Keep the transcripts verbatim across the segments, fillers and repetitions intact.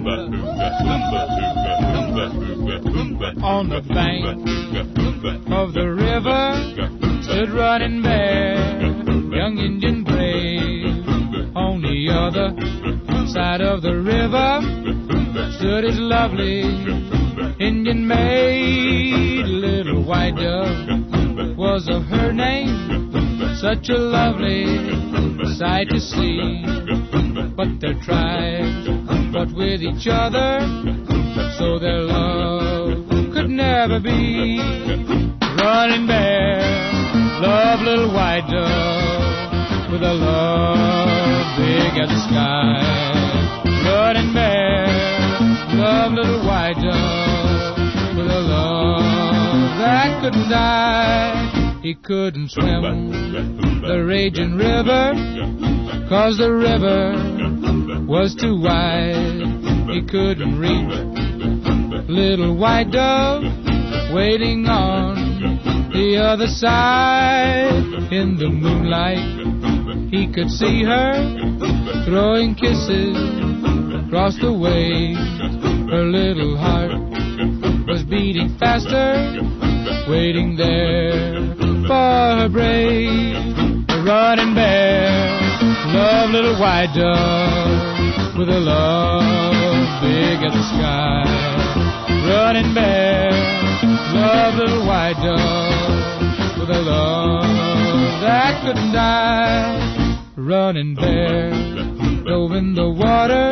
On the bank of the river stood Running Bear, young Indian brave. On the other side of the river stood his lovely Indian maid. Little White Dove was of her name, such a lovely sight to see. But their tribes fought with each other, so their love could never be. Running Bear loved Little White Dove with a love big as the sky. Running Bear loved Little White Dove with a love that couldn't die. He couldn't swim the raging river, 'cause the river was too wide. He couldn't reach Little White Dove waiting on the other side. In the moonlight he could see her throwing kisses across the waves. Her little heart was beating faster, waiting there for her brave. Running Bear loved Little White Dove with a love big as the sky. Running Bear loved Little White Dove with a love that couldn't die. Running Bear dove in the water,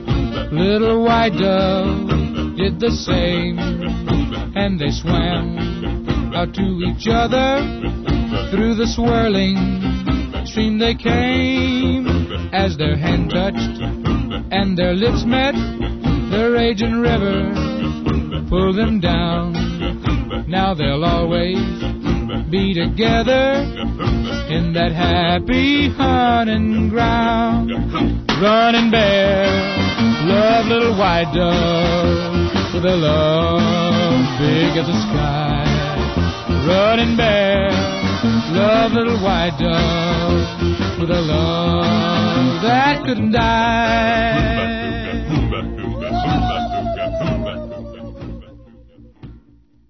Little White Dove did the same, and they swam out to each other. Through the swirling stream they came. As their hand touched and their lips met, the raging river pulled them down. Now they'll always be together in that happy hunting ground. Running Bear loved Little White Dove with a love big as the sky. Running Bear loved Little White Dove with a love that couldn't die.